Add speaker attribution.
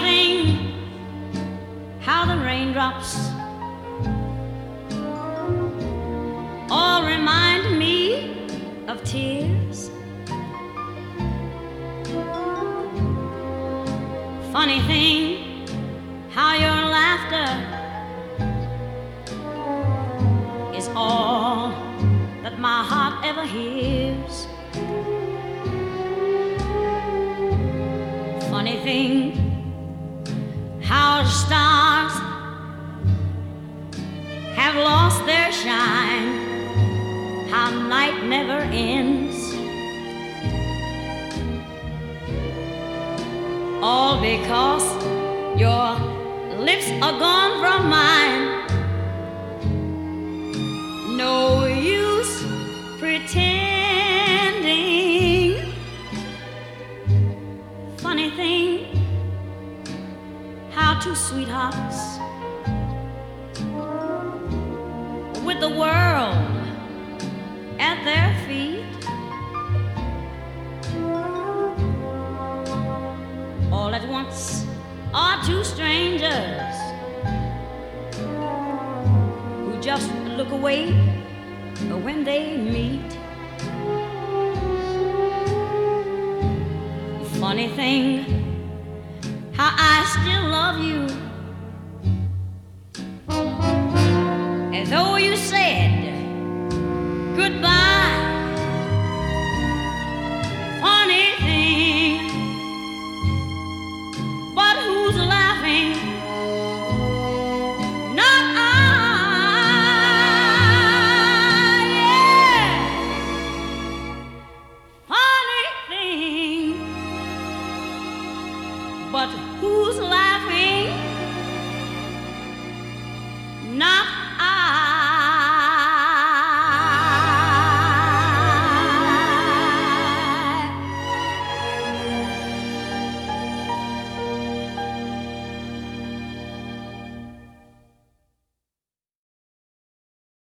Speaker 1: thing how the raindrops all remind me of tears. Funny thing how your laughter is all that my heart ever hears. Funny thing how the stars have lost their shine, how night never ends, all because your lips are gone from mine. No use pretending. Funny thing how two sweethearts with the world at their feet all at once are two strangers who just look away when they meet. Funny thing how I still love you, as though you said goodbye